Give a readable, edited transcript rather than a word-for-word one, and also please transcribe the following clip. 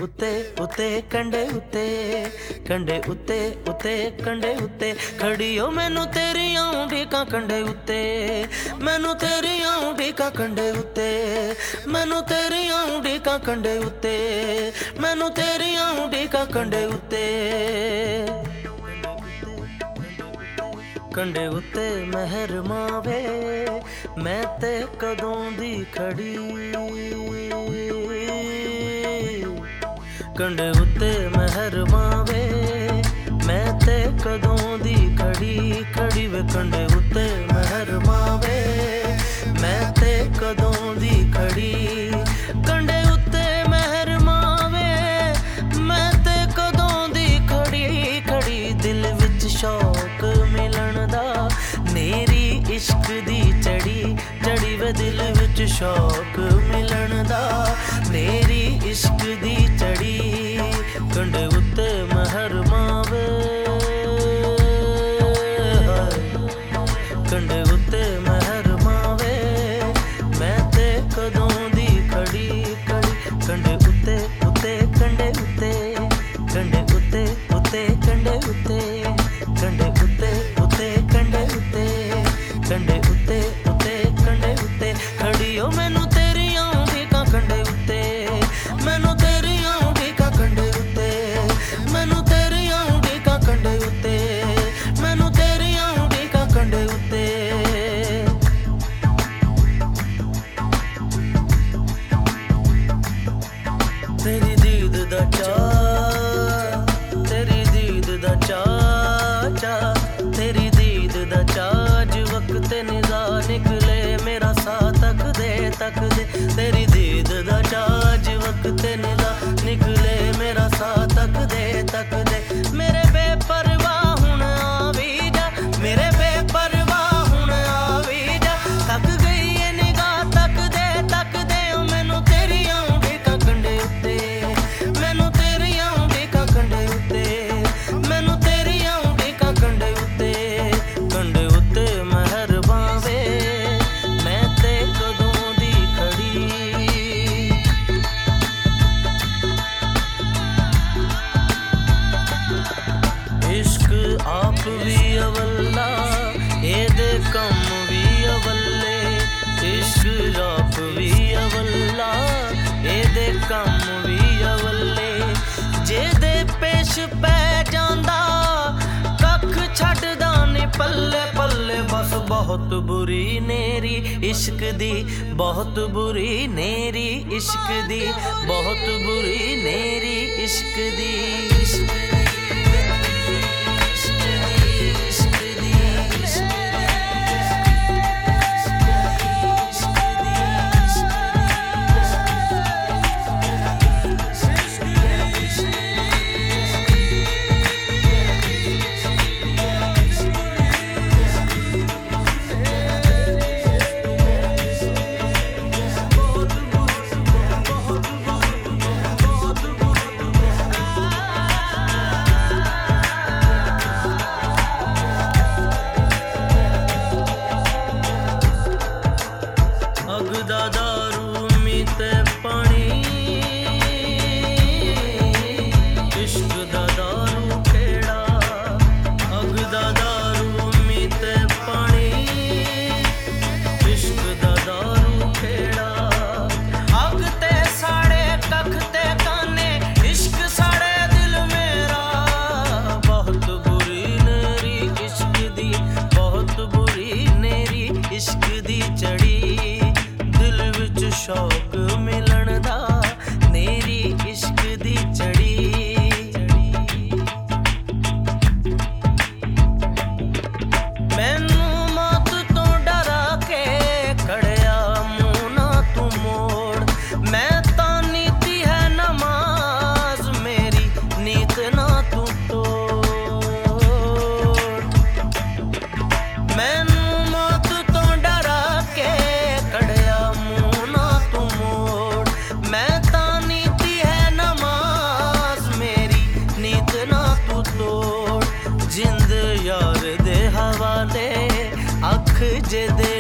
उत्ते उत्ते कंडे उत्ते कंडे उत्ते उत्ते कंडे उत्ते खड़ियो मैनू तेरियां उड़ीकां कंडे उत्ते मैनू तेरियां उड़ीकां कंडे उत्ते मैनू तेरियां उड़ीकां कंडे उत्ते मैनू तेरियां उड़ीकां कंडे उत्ते कंडे उत्ते महर मावे मैं ते कदों दी खड़ी कंडे उत्ते महर मावे मैं ते कदों दी खड़ी खड़ी वे कंडे उत्ते महर मावे मैं ते कदों दी खड़ी कंडे उत्ते महर मावे मैं ते कदों दी खड़ी खड़ी दिल विच शौक मिलन दा नेरी इश्क दी चढ़ी चढ़ी वे दिल विच शौक मिलन दा नेरी इश्क दी चढ़ी कंडे उत्ते महर मावे कंडे उत्ते महर मावे मैं ते कदों दी खड़ी खड़ी कंडे उत्ते उत्ते कंडे उत्ते कंडे उत्ते उत्ते कंडे उत्ते कंडे उत्ते उत्ते कंडे उत्ते कंडे उत्ते उत्ते कंडे उत्ते खड़ियो मैनू तेरियां उड़ीकां कंडे उत्ते मैनू तेरियां उड़ीकां कंडे उत्ते मैनू तेरियां उड़ीकां कंडे उत्ते मैनू तेरियां उड़ीकां कंडे उत्ते तेरी दीद दा चाऽ तेरी दीद दा चाऽ तेरी दीद दा चाज वक्त निज़ा निकले मेरा सा तक दे तेरी दीद दा चाज वक्त निज़ा निकले मेरा सा तक दे मेरे बेपरवाह हुण आवी जा मेरे बेपरवाह हुण आवी जा थक गई ये निगाह तक दे ओ मैनू तेरियां उड़ीकां कंडे उत्ते मैनू तेरियां उड़ीकां कंडे उत्ते मैनू तेरियां उड़ीकां कंडे उत्ते कंडे उत्ते महर बावे मैं ते कदों दी खड़ी इश्क आप भी अवल्ला एदे कम भी अवल्ले इश्क आप भी अवल्ला एदे कम भी अवल्ले जेदे पेश पै जांदा कख छड्डदा नी पल्ले पल्ले बस बहुत बुरी नेरी इश्क दी बहुत बुरी नेरी इश्क दी बहुत बुरी नेरी इश्क दी इश्क दी शौक मिलन दा नेरी इश्क दी चढ़ी मैनू मौत तो डरा के खड़िया मुंह ना तू मोड़ मैं तां नीति है नमाज मेरी नीत ना तू तोड़ मैनू मौत तो डरा के खड़िया मैं तां नीति है नमाज मेरी नीत ना तू तोड़ जिंद यार दे हवाले अख जे दे